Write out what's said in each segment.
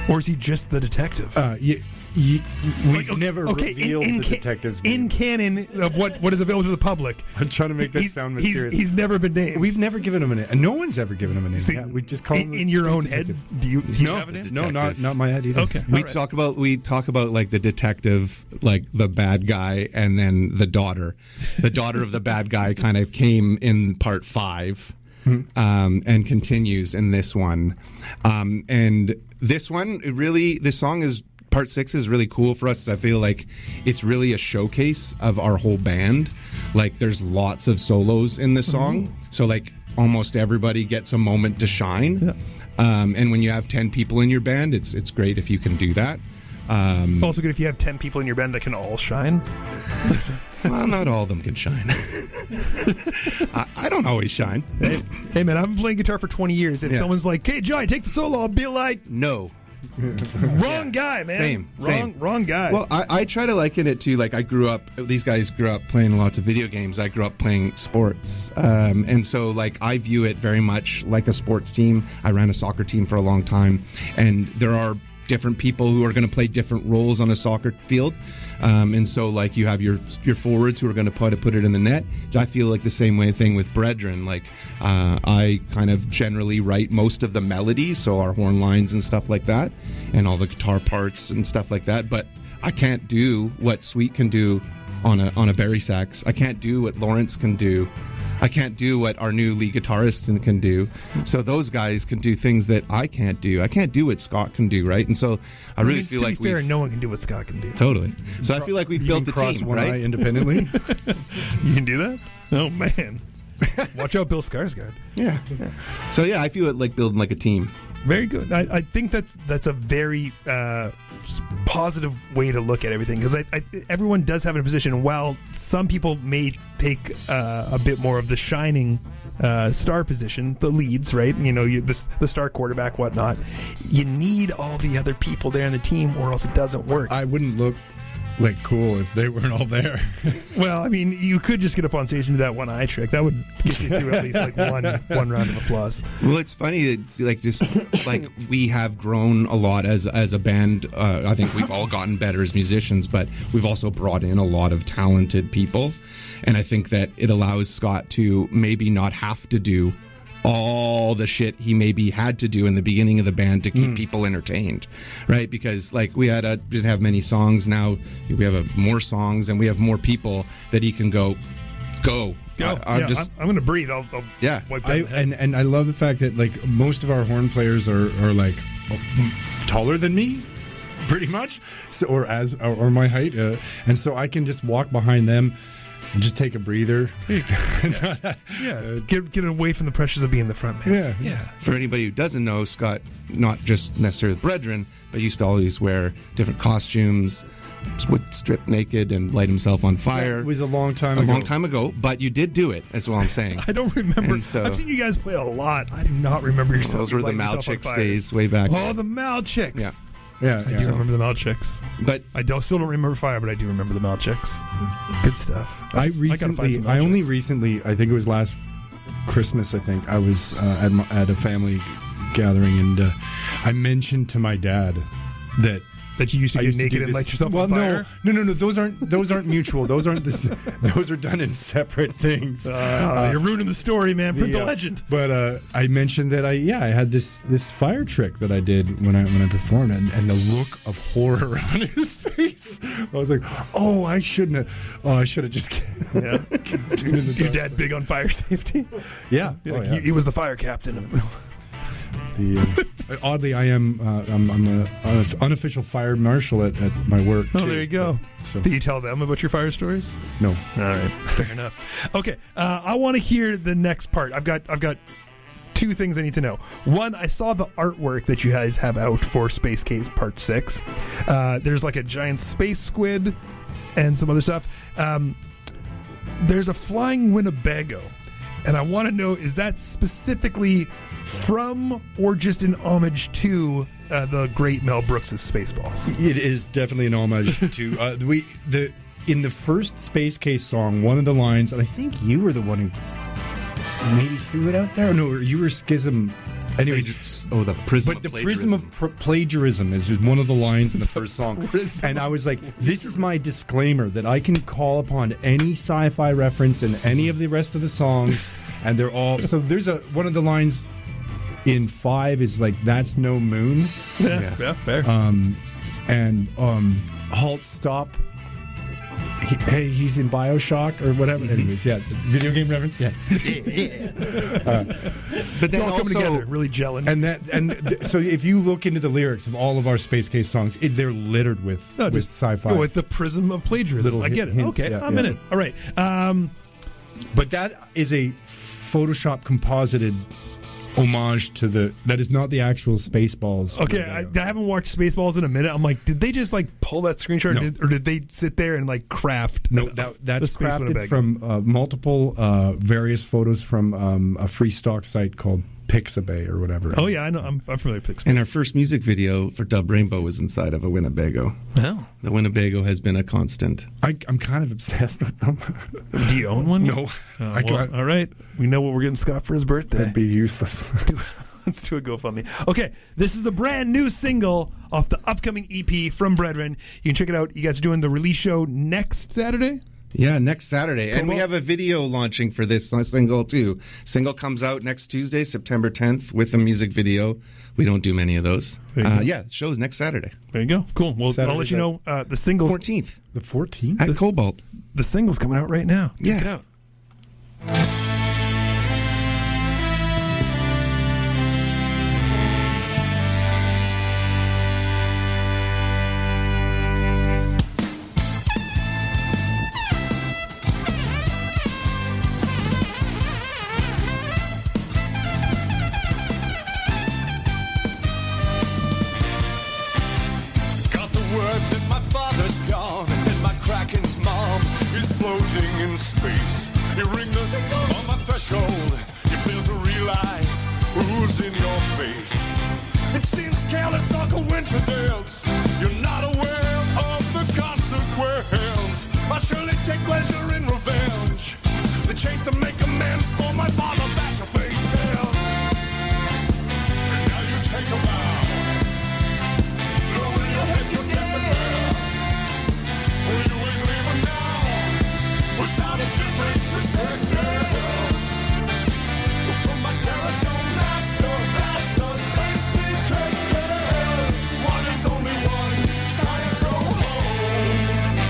Or is he just the detective? We've never revealed the detective's name. In canon of what is available to the public. I'm trying to make that sound mysterious. He's never been named. We've never given him a name. No one's ever given him a name. So we just call him in your own head. Do you have a name? No, not my head either. Okay. We talk about like the detective, like the bad guy, and then the daughter. The daughter of the bad guy kind of came in part 5. And continues in this one. And this one, this song is, part 6 is really cool for us. I feel like it's really a showcase of our whole band. Like, there's lots of solos in this song. So, like, almost everybody gets a moment to shine. Yeah. And when you have 10 people in your band, it's great if you can do that. Also good if you have 10 people in your band that can all shine. Well, not all of them can shine. I don't always shine. Hey, man, I've been playing guitar for 20 years. If someone's like, hey, Johnny, take the solo, I'll be like... No. Wrong guy, man. Wrong guy. Well, I try to liken it to, like, these guys grew up playing lots of video games. I grew up playing sports. And so, like, I view it very much like a sports team. I ran a soccer team for a long time. And there are different people who are going to play different roles on a soccer field. And so, like, you have your forwards who are going to put it in the net. I feel like the same thing with Brethren. Like, I kind of generally write most of the melodies, so our horn lines and stuff like that, and all the guitar parts and stuff like that. But I can't do what Sweet can do on a Barry sax. I can't do what Lawrence can do. I can't do what our new lead guitarist can do. So those guys can do things that I can't do. I can't do what Scott can do, right? And so I really feel like to be fair, no one can do what Scott can do. Totally. So I feel like we've built the team, one right? eye independently. You can do that? Oh, man. Watch out, Bill Skarsgård. Yeah. So yeah, I feel like building like a team. Very good. I think that's a very positive way to look at everything, because everyone does have a position. While some people may take a bit more of the shining star position, the leads, right? You know, the star quarterback, whatnot. You need all the other people there in the team, or else it doesn't work. I wouldn't look like cool if they weren't all there. Well, I mean, you could just get up on stage and do that one eye trick. That would get you through at least like one round of applause. Well, it's funny that, like, just like we have grown a lot as a band. I think we've all gotten better as musicians, but we've also brought in a lot of talented people, and I think that it allows Scott to maybe not have to do all the shit he maybe had to do in the beginning of the band to keep people entertained, right? Because, like, we didn't have many songs. Now we have more songs, and we have more people that he can go. I'm going to breathe. I'll wipe that. And I love the fact that, like, most of our horn players are like taller than me, pretty much, or my height, and so I can just walk behind them and just take a breather. Get away from the pressures of being the front man. Yeah. For anybody who doesn't know, Scott, not just necessarily the Brethren, but used to always wear different costumes, would strip naked and light himself on fire. It was a long time ago, but you did do it, that's what I'm saying. I don't remember. So, I've seen you guys play a lot. I do not remember yourself. Those were the Malchicks days way back. Oh, the Malchicks. Yeah. I do remember the Malchicks. But I still don't remember Fire, but I do remember the Malchicks. Good stuff. I only recently, I think it was last Christmas, I think, I was at a family gathering, and I mentioned to my dad that you used to get naked and light yourself on fire? No. Those aren't mutual. Those are done in separate things. You're ruining the story, man. Print the legend. But I mentioned that I had this fire trick that I did when I performed, and the look of horror on his face. I was like, I shouldn't have. I should have just. Your dad big on fire safety? Yeah. He was the fire captain. Oddly, I'm an unofficial fire marshal at my work. Oh, there you go. So. Do you tell them about your fire stories? No. All right, fair enough. Okay, I want to hear the next part. I've got two things I need to know. One, I saw the artwork that you guys have out for Space Case Part 6. There's like a giant space squid and some other stuff. There's a flying Winnebago. And I want to know, is that specifically from or just an homage to the great Mel Brooks' Spaceballs? It is definitely an homage to in the first Space Case song, one of the lines, and I think you were the one who maybe threw it out there. No, you were Schism. Anyways, the prism. but the prism of plagiarism is one of the lines in the first song. And I was like, this is my disclaimer that I can call upon any sci-fi reference in any of the rest of the songs, and they're all. So there's one of the lines in 5 is like, "That's no moon." Yeah, fair. And halt, stop. Hey, he's in BioShock or whatever. Anyways, yeah, the video game reference. Yeah, but then it's all coming also, together, really gelling. So if you look into the lyrics of all of our Space Case songs, they're littered with sci-fi. With the prism of plagiarism. Little I get it. hints, Okay, yeah, I'm in it. All right. But that is a Photoshop composited homage to that is not the actual Spaceballs. Okay, I haven't watched Spaceballs in a minute. I'm like, did they just like pull that screenshot, No. or did they sit there and like craft? No, the that's Space crafted Winnebago? from multiple various photos from a free stock site called Pixabay or whatever. Oh yeah, I know. I'm familiar with Pixabay. And our first music video for Dub Rainbow was inside of a Winnebago. Well, The Winnebago has been a constant. I'm kind of obsessed with them. do you own one? No, I Well, can't. all right, we know what we're getting Scott for his birthday. That'd be useless. Let's do a GoFundMe. Okay, this is the brand new single off the upcoming EP from Brethren. You can check it out. You guys are doing the release show next Saturday? Yeah, next Saturday. And we Cool. have a video launching for this single, too. Single comes out next Tuesday, September 10th, with a music video. We don't do many of those. There you go. Yeah, show's next Saturday. There you go. Cool. Well, I'll Saturday, let you know the singles. 14th The 14th? at Cobalt. The single's coming out right now. Check Yeah. it out. Got the word that my father's gone and my Kraken's mom is floating in space. You ring the ding on my threshold. You fail to realize who's in your face. It seems careless or coincidence. You're not aware of the consequence. I surely take pleasure in revenge. The change to make amends for my father. Bash your face down. And now you take a bow. Without a different perspective, from my territorial master, space detective. One is only one, try to go home.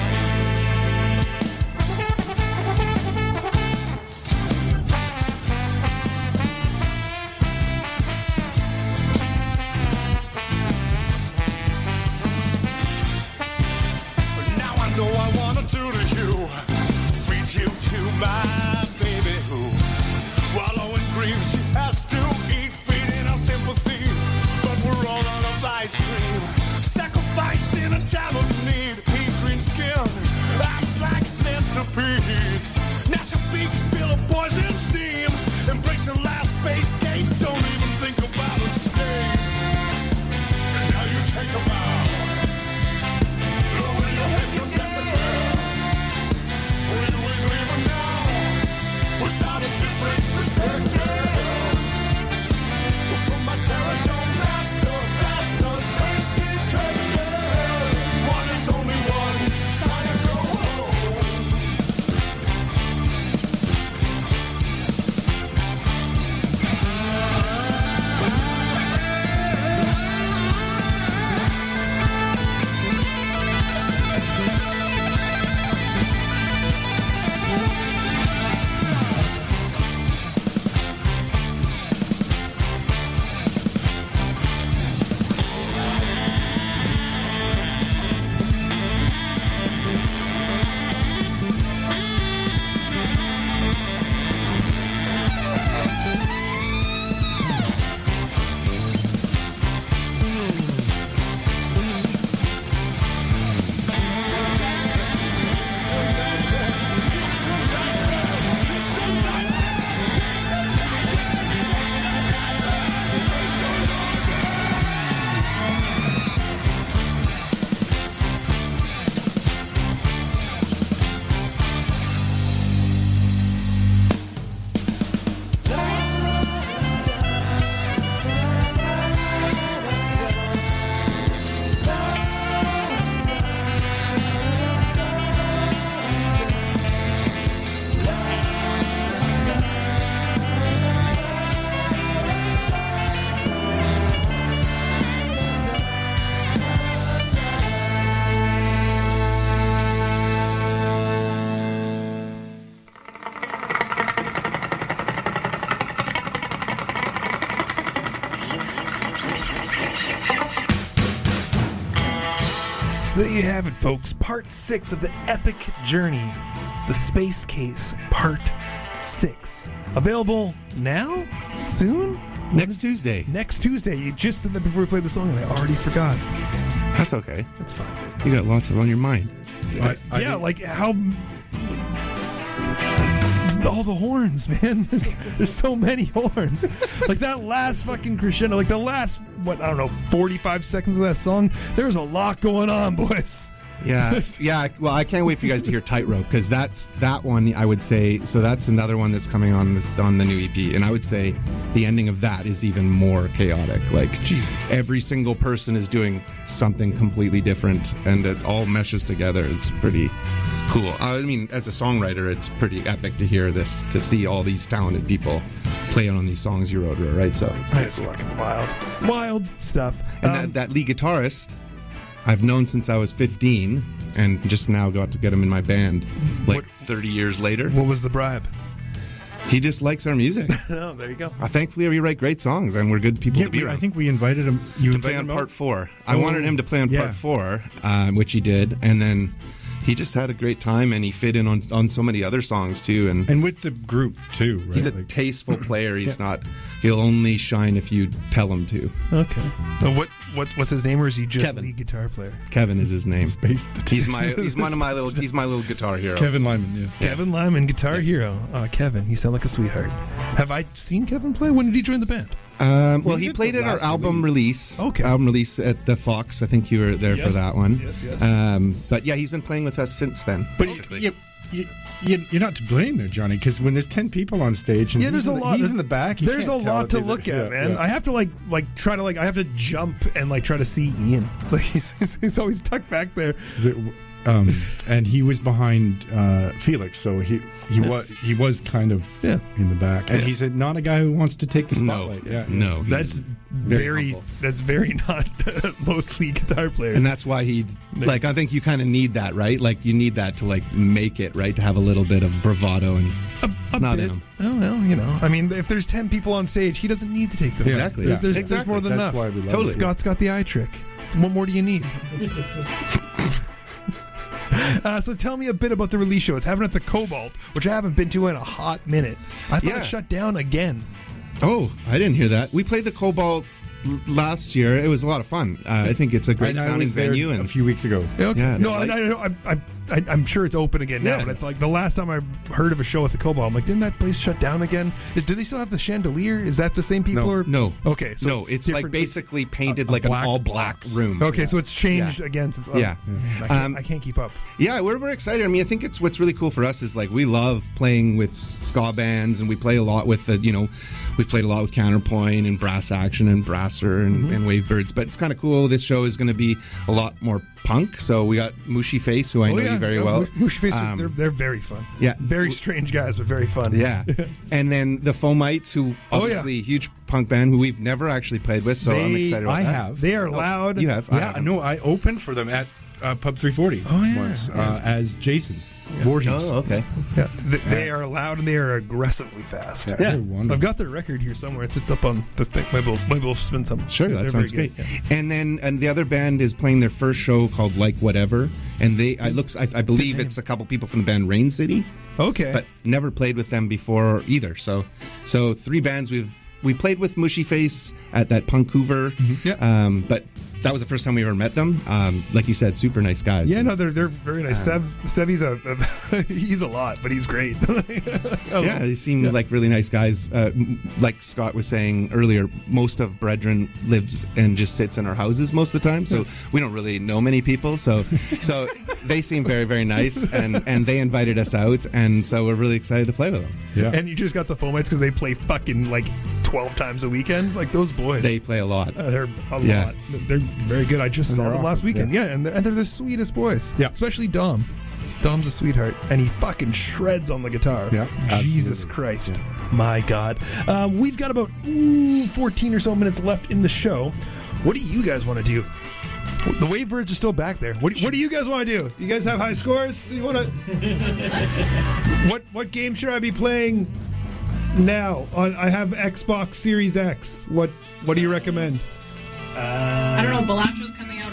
But now I know I wanna do to you. Feed you to my baby who, wallow in grief, she has to eat, feeding our sympathy. But we're all out of ice cream, sacrificed in a time of need. Pea green skin, arms like centipedes. Natural beak, spill a poison steam. Embrace your last space case, don't even think about escape. And now you take a bow. Lower your head, you'll get the girl. We ain't leaving now without a different perspective. From my territorial master, space detective. One So there you have it, folks. Part 6 of the epic journey, the Space Case Part 6. Available now? Soon? Next Tuesday. Next Tuesday. You just said that before we played the song, and I already forgot. That's okay. That's fine. You got lots of on your mind. Yeah, like how... all the horns, man. There's so many horns. Like that last fucking crescendo, like the last, 45 seconds of that song, there's a lot going on, boys. Yeah, yeah. Well, I can't wait for you guys to hear Tightrope, because that one, I would say, so that's another one that's coming on the new EP, and I would say the ending of that is even more chaotic. Like, Jesus. Every single person is doing something completely different, and it all meshes together. It's pretty cool. I mean, as a songwriter, it's pretty epic to hear this, to see all these talented people play on these songs you wrote, right? So That's fucking wild stuff. and that lead guitarist I've known since I was 15, and just now got to get him in my band, like 30 years later. What was the bribe? He just likes our music. Oh, there you go. Thankfully, we write great songs, and we're good people to be around. I think we invited him. You to play on invited him part out? 4. I wanted him to play on part 4, which he did, and then he just had a great time, and he fit in on so many other songs too. And with the group too, right? he's a tasteful player. He's not. He'll only shine if you tell him to. Okay. What's his name, or is he just Kevin. lead guitar player? Kevin is his name. He's one of my little guitar heroes. Kevin Lyman. Yeah. Kevin Lyman, guitar hero. Kevin, you sound like a sweetheart. Have I seen Kevin play? When did he join the band? Well, he played at our album release. Okay. Album release at the Fox. I think you were there for that one. Yes. But yeah, he's been playing with us since then. But you're not to blame there, Johnny, because when there's 10 people on stage and there's a lot. He's in the back. There's a lot to look at, man. I have to try to I have to jump and try to see Ian. Like he's always tucked back there. And he was behind Felix, so he was kind of in the back, and he's not a guy who wants to take the spotlight. No, that's very not most lead guitar players, and that's why he I think you kind of need that, right? Like you need that to make it, right? To have a little bit of bravado, and it's not in him. Well, I mean, if there's 10 people on stage, he doesn't need to take them. Exactly. There's more than that's enough. Why we love Totally. Scott's got the eye trick. What more do you need? So tell me a bit about the release show. It's happening at the Cobalt, which I haven't been to in a hot minute. I thought it shut down again. Oh, I didn't hear that. We played the Cobalt last year. It was a lot of fun. I think it's a great sounding venue. And a few weeks ago. Okay. Yeah, no, I'm sure it's open again now. Yeah. But it's like the last time I heard of a show at the Cobalt, I'm like, didn't that place shut down again? Do they still have the chandelier? Is that the same people? No. Okay. So no, it's different. basically painted a like an black all-black box. room. Okay, so it's changed again since. Yeah. I can't keep up. Yeah, we're excited. I mean, I think it's what's really cool for us is we love playing with ska bands, and we play a lot with we've played a lot with Counterpoint and Brass Action and Brasser and Wavebirds. But it's kind of cool. This show is going to be a lot more punk. So we got Mushy Face, who I know you very well. Mushy Face, they're very fun. Yeah, very strange guys, but very fun. Yeah, and then the Fomites, who obviously a huge punk band who we've never actually played with. So I'm excited about that. I have. They are loud. You have? Yeah, no, I opened for them at Pub 340 once as Jason Voorhees. Oh, okay. Yeah, they are loud and they are aggressively fast. Yeah, they're wonderful. I've got their record here somewhere. It's up on the thing. Maybe we'll spin some. Sure, that sounds great. Yeah. And then the other band is playing their first show called Like Whatever, and I believe it's a couple people from the band Rain City. Okay, but never played with them before either. So 3 bands we played with Mushy Face at that Punkuver. Mm-hmm. But that was the first time we ever met them. Like you said, super nice guys. Yeah, no, they're very nice. Sev's he's a lot, but he's great. Yeah, they seem like really nice guys. Like Scott was saying earlier, most of Brethren lives and just sits in our houses most of the time, so we don't really know many people. So they seem very, very nice, and they invited us out, and so we're really excited to play with them. Yeah. And you just got the Fomites because they play fucking 12 times a weekend. Like those boys, they play a lot. They're a lot. They're very good. I just saw them last weekend. Yeah, and they're the sweetest boys. Yeah, especially Dom. Dom's a sweetheart, and he fucking shreds on the guitar. Yeah, Jesus Christ, my God. We've got about 14 or so minutes left in the show. What do you guys want to do? The Wavebirds are still back there. What do you guys want to do? You guys have high scores? You want to? What game should I be playing now? I have Xbox Series X. What do you recommend? I don't know. Balacho's coming out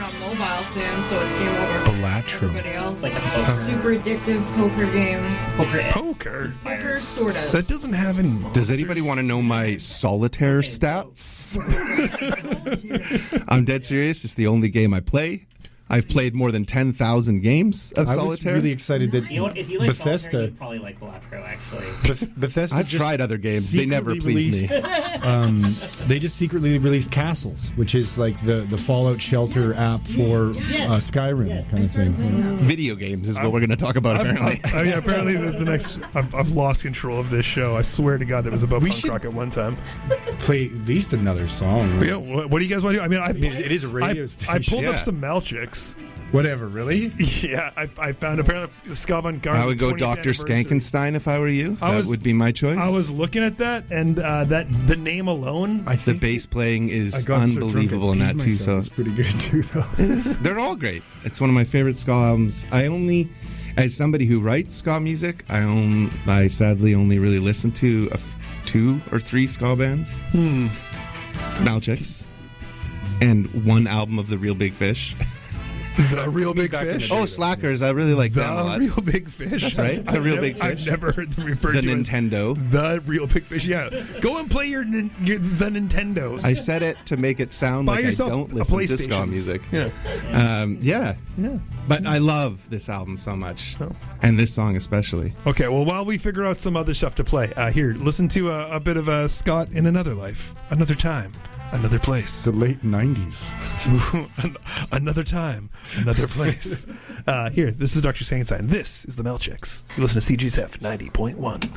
on mobile soon, so it's game over for Balatro. everybody else. Like a poker. Super addictive poker game. Poker. Poker, sort of. That doesn't have any monsters. Does anybody want to know my solitaire stats? I'm dead serious. It's the only game I play. I've played more than 10,000 games of I was solitaire. really excited that You know what? If you like solitaire, Bethesda. you'd probably like Balatro, actually. Bethesda. I've just tried other games. They never secretly pleased me. released- they just secretly released Castles, which is like the Fallout Shelter app for Skyrim kind of thing. Yeah. Video games is what we're going to talk about, apparently. Yeah, apparently the next. I've lost control of this show. I swear to God, that was about We punk should- rock at one time. Play at least another song. But yeah, what do you guys want to do? I mean, it is a radio station. I pulled up Yeah. some Malchiks. Whatever, really? Yeah, I found apparently Ska Van Garden. I would go 20th Dr. anniversary. Skankenstein if I were you. I That was- would be my choice. I was looking at that, and that the name alone. I the think bass playing is I got so drunk unbelievable in I that peed too. myself. So It's pretty good too, though. they're all great. It's one of my favorite ska albums. I only, as somebody who writes ska music, I sadly only really listen to 2 or 3 ska bands. Malchiks, and one album of the Real Big Fish. The Real Big Fish. Oh, Slackers! I really like them a The lot. Real Big Fish. That's right, the Real Big I've Fish. never heard them referred The to Nintendo. as the Real Big Fish. Yeah, go and play the Nintendos. I said it to make it sound Buy like I yourself don't a listen to ska PlayStation. music. Yeah, Yeah. yeah. But I love this album so much, Oh. and this song especially. Okay, well, while we figure out some other stuff to play, here, listen to a bit of Scott in Another Life, Another Time, Another Place. The late 90s. Another time, another place. Here, this is Dr. Sangenstein. This is the Malchiks. You listen to CGSF 90.1.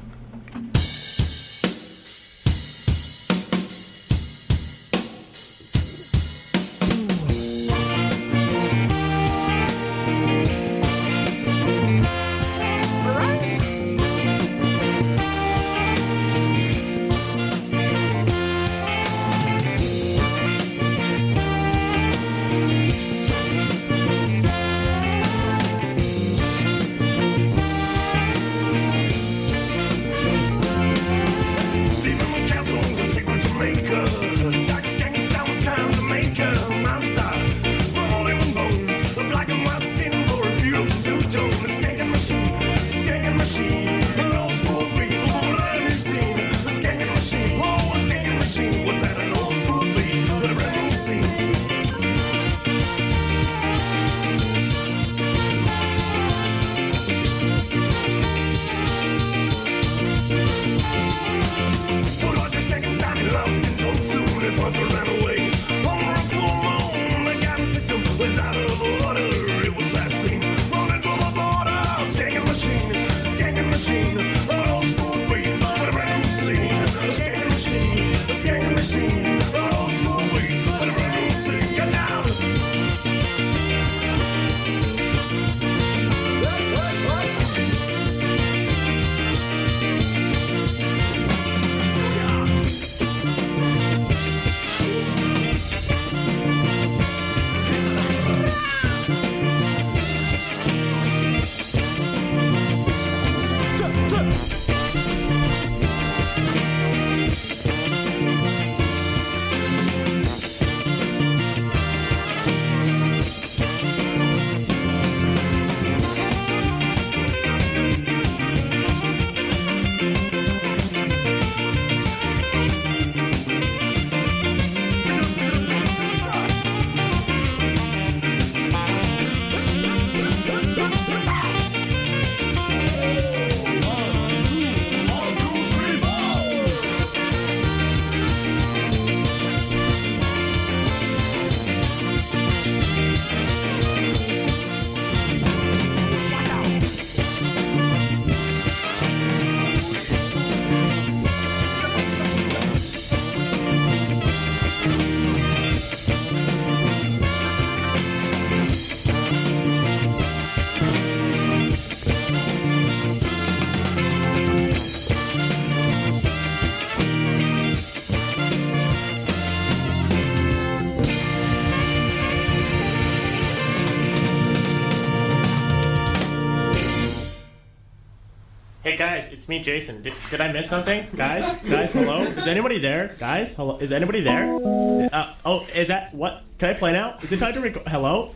Hey guys, it's me, Jason. Did I miss something? Guys, hello? Is anybody there? Guys, hello? Is anybody there? Is that what? Can I play now? Is it time to record? Hello?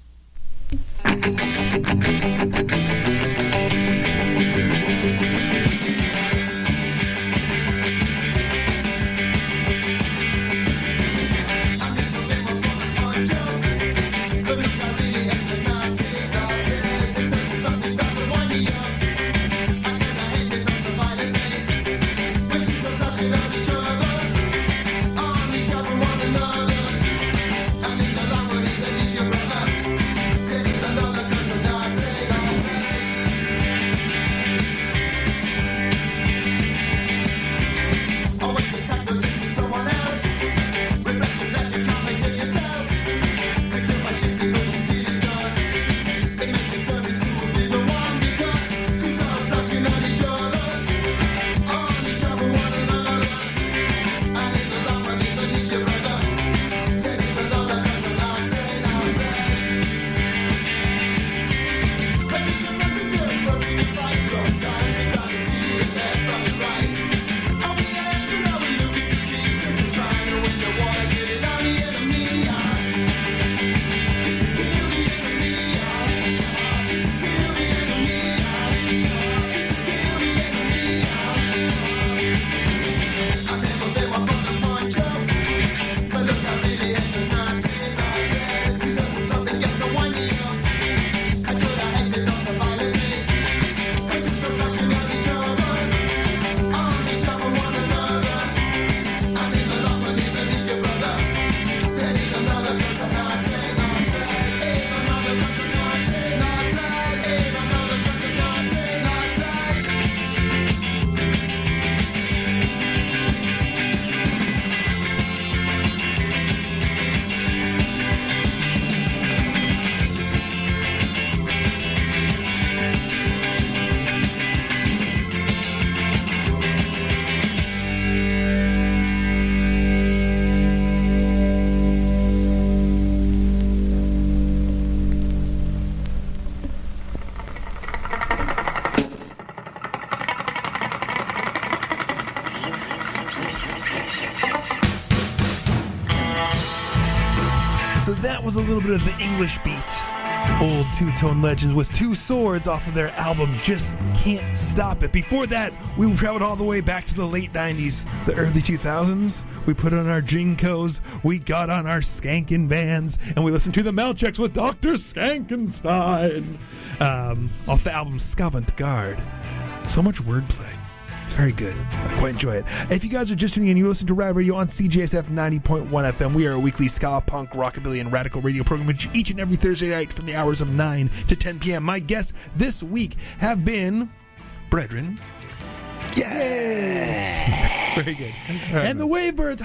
So that was a little bit of the English beat. Old Two-Tone Legends with Two Swords off of their album Just Can't Stop It. Before that, we traveled all the way back to the late 90s, the early 2000s. We put on our Jinkos, we got on our skankin' bands, and we listened to the Melcheks with Dr. Skankenstein off the album Scavant Guard. So much wordplay. It's very good. I quite enjoy it. If you guys are just tuning in, you listen to Rad Radio on CJSF 90.1 FM. We are a weekly ska, punk, rockabilly, and radical radio program each and every Thursday night from the hours of 9 to 10 p.m. My guests this week have been Brethren. Yeah! Very good. And the Wavebirds.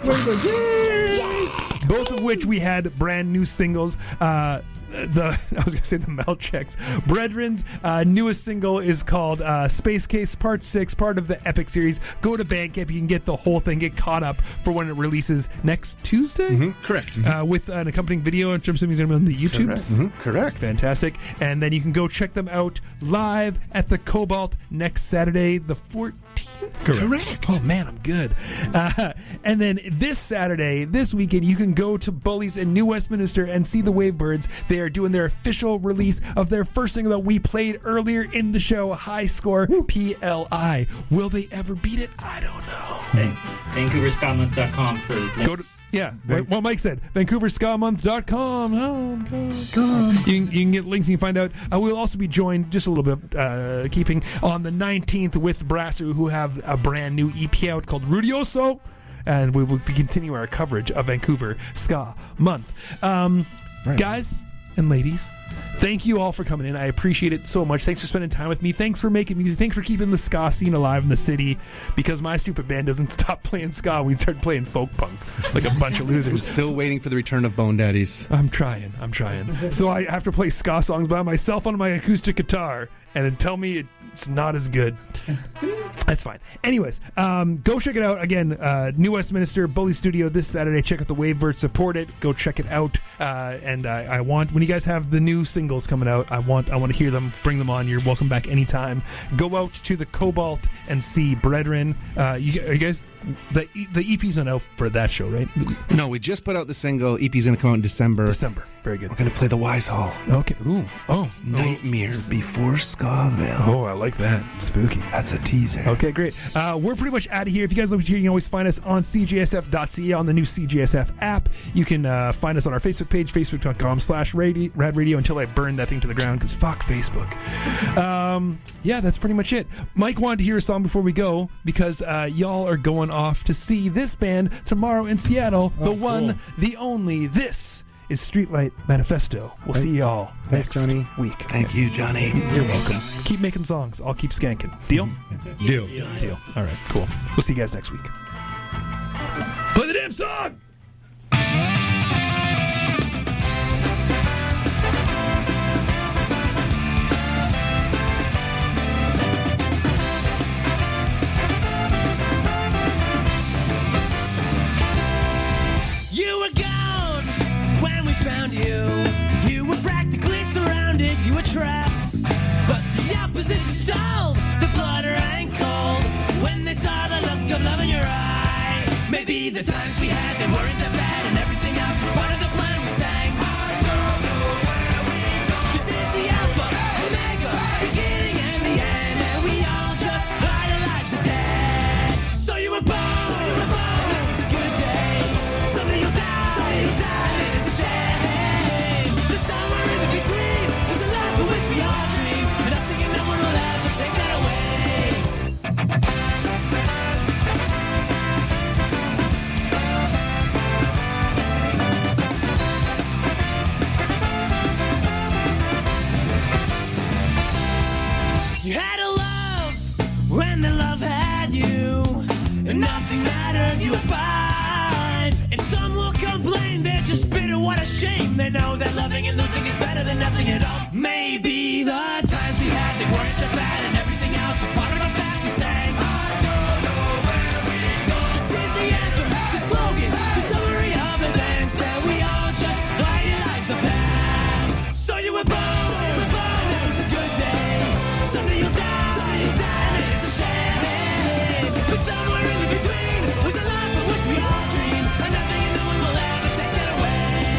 Yay! Both of which we had brand new singles. I was going to say the Melcheks. Brethren's newest single is called Space Case Part 6, part of the Epic series. Go to Bandcamp. You can get the whole thing, get caught up for when it releases next Tuesday. Mm-hmm. Correct. With an accompanying video in terms of music on the YouTubes. Correct. Mm-hmm. Correct. Fantastic. And then you can go check them out live at the Cobalt next Saturday, the 14th. Correct. Oh, man, I'm good. And then this weekend, you can go to Bullies in New Westminster and see the Wavebirds. They are doing their official release of their first single that we played earlier in the show, High Score, PLI. Will they ever beat it? I don't know. VancouverScottmonth.com for links. Go to... Yeah, what Mike said. VancouverScottmonth.com. Oh, God. You can get links. You can find out. We'll also be joined just a little bit, keeping on the 19th with Brasser, who have a brand new EP out called Rudioso. And we will be continuing our coverage of Vancouver Ska Month. Guys and ladies, thank you all for coming in. I appreciate it so much. Thanks for spending time with me. Thanks for making music. Thanks for keeping the ska scene alive in the city, because my stupid band doesn't stop playing ska. We start playing folk punk like a bunch of losers. Still waiting for the return of Bone Daddies. I'm trying. So I have to play ska songs by myself on my acoustic guitar, and then tell me it's not as good. That's fine. Anyways, go check it out. Again, New Westminster, Bully Studio this Saturday. Check out the Wavebirds. Support it. Go check it out. And I want, when you guys have the new new singles coming out. I want to hear them. Bring them on. You're welcome back anytime. Go out to the Cobalt and see Brethren. Are you guys? The EP's not out for that show, right? No, we just put out the single. EP's going to come out in December. December. Very good. We're going to play the Wise Hall. Okay. Ooh. Oh. Nightmare Before Scaville. Oh, I like that. Spooky. That's a teaser. Okay, great. We're pretty much out of here. If you guys love what you hear, you can always find us on cjsf.ca on the new CJSF app. You can find us on our Facebook page, facebook.com/Rad Radio, until I burn that thing to the ground, because fuck Facebook. Yeah, that's pretty much it. Mike wanted to hear a song before we go, because y'all are going off to see this band tomorrow in Seattle. The one, the only. This is Streetlight Manifesto. We'll see y'all next week. Thank you, Johnny. You're welcome. Keep making songs. I'll keep skanking. Deal? Deal. Deal. All right, cool. We'll see you guys next week. Play the damn song! You were gone when we found you. You were practically surrounded, you were trapped. But the opposition stalled, the blood ran cold when they saw the look of love in your eye. Maybe the times we had, they weren't that bad, and everything else was part of the plan we sang. I don't know where we go. This is the Alpha, Omega, beginning and the end, and we all just idolize the dead. So you were born, and it was a good day. Someday you'll die, and it's a shame. The somewhere in between was a life for which we all dream, and nothing and no one will ever take that away. You had a love when the love had you, and nothing mattered, you were fine. And some will complain, they're just bitter, what a shame. They know that loving and losing is better than nothing at all. Maybe the times we had, they weren't that bad, and everything else was part of our past we sang. I don't know where we go. This is the anthem, the slogan, the summary of events, and we all just idolize the past. So you were born, that was a good day. Someday you'll die, and it's a shame. But somewhere in between was a life for which we all dream, and nothing and no one will ever take that away.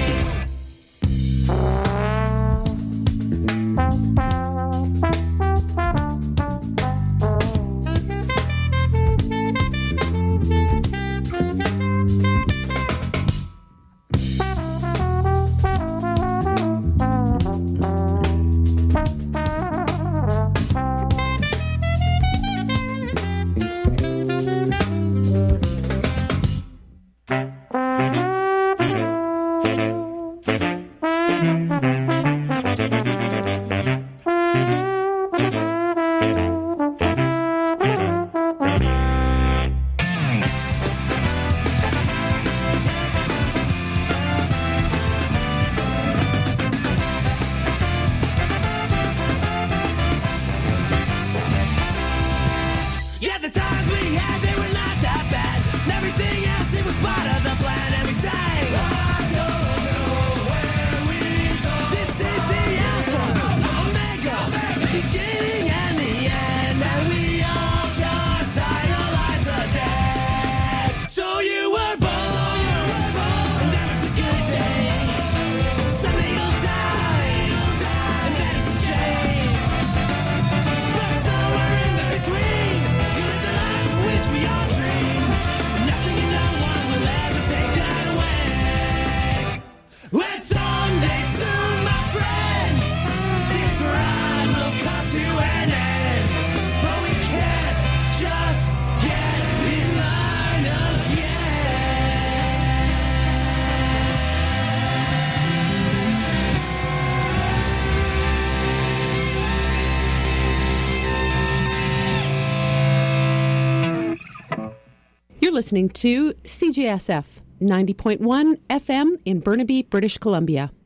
Yeah, the times we had, they were not that bad. And everything else, it was part of the plan. And we sang, I don't know where we go. This is the Alpha, Omega, the beginning and the end. And we all just idolize the dead. So you were born, and that was a good day. Someday you'll die, and that is a shame. But somewhere in between, you live the life for which we all dream. Nothing and no one will ever take that away. When someday soon, my friends, this ride will come to an end. But we can't just get in line again. You're listening to CJSF 90.1 FM in Burnaby, British Columbia.